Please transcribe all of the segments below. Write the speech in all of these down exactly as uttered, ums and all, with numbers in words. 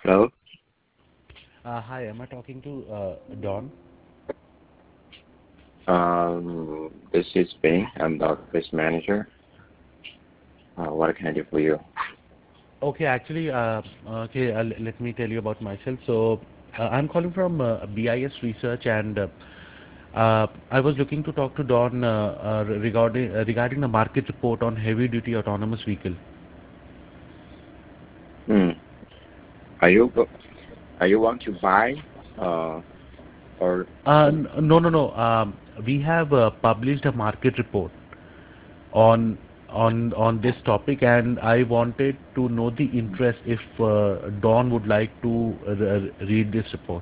Hello. Uh, hi, am I talking to uh, Don? Um, this is Ben. I'm the office manager. Uh, what can I do for you? Okay, actually, uh, okay, uh, l- let me tell you about myself. So, uh, I'm calling from uh, B I S Research, and uh, uh, I was looking to talk to Don uh, uh, regarding uh, regarding the market report on heavy-duty autonomous vehicle. Hmm. Are you go- are you want to buy? Uh, or Uh, n- no, no, no. Um, we have uh, published a market report on on on this topic, and I wanted to know the interest if uh, Don would like to uh, re- read this report.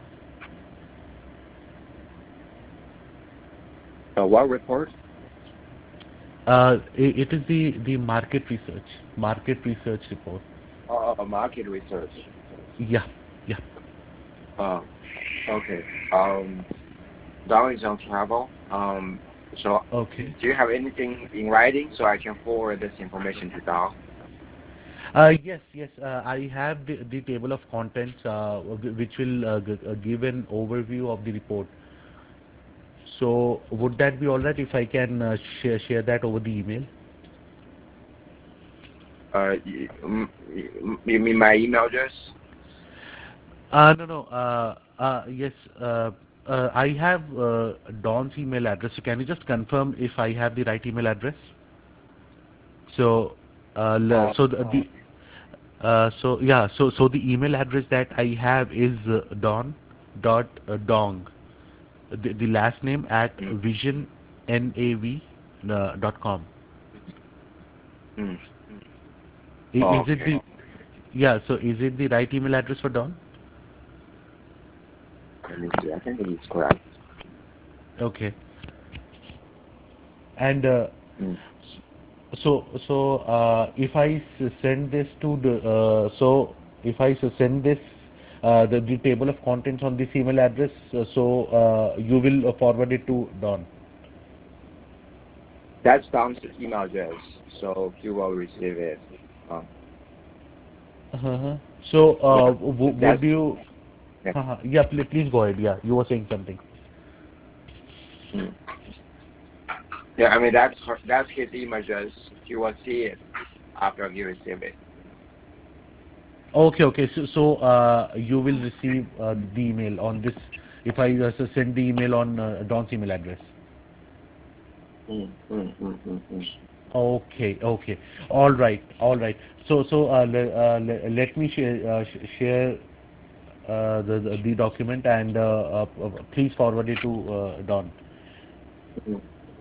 uh, what report? Uh, i- it is the the market research market research report. Uh, market research. Yeah, yeah. Uh, okay. Um, Don is on travel. Um, so Okay. do you have anything in writing so I can forward this information to Don? Uh, yes, yes. Uh, I have the, the table of contents, uh, wh- which will uh, g- uh, give an overview of the report. So, would that be all right if I can uh, share share that over the email? Uh, you, mm, you you mean my email address? Uh, no, no. Uh, uh, yes. Uh, uh, I have uh, Don's email address. So, can you just confirm if I have the right email address? So, uh, l- Uh, so the, the Uh, so yeah, so so the email address that I have is uh, don dot uh, dong, the, the last name at mm, vision nav uh, dot com. mm. I- Oh, Is it okay. the yeah? So is it the right email address for Don? Let me see. I think it is correct. Okay. And uh, Mm. so so uh, if I s- send this to the uh, so if I s- send this uh, the, the table of contents on this email address, uh, so uh, you will uh, forward it to Don. That's Dom's email address, so he will receive it. Um, Uh-huh. So, uh, yeah, w- that's would you? yeah. Uh-huh. Yeah, please, please go ahead. Yeah, you were saying something. Mm. Yeah, I mean that's her, that's his email address. He will see it after you receive it. Okay, okay. So, so uh, you will receive uh, the email on this if I uh, s- send the email on uh, Don's email address. Mm, mm, mm, mm, mm. Okay, okay. All right, all right. So, so uh, le, uh, le, let me share uh, sh- share uh, the, the the document and uh, uh, uh, please forward it to uh, Don. Mm.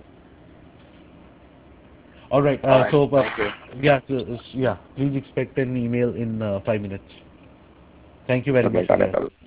All right. All Uh, right, so, uh, thank you. yeah, so, uh, yeah. Please expect an email in uh, five minutes. Thank you very Okay, much got for it. your Got it.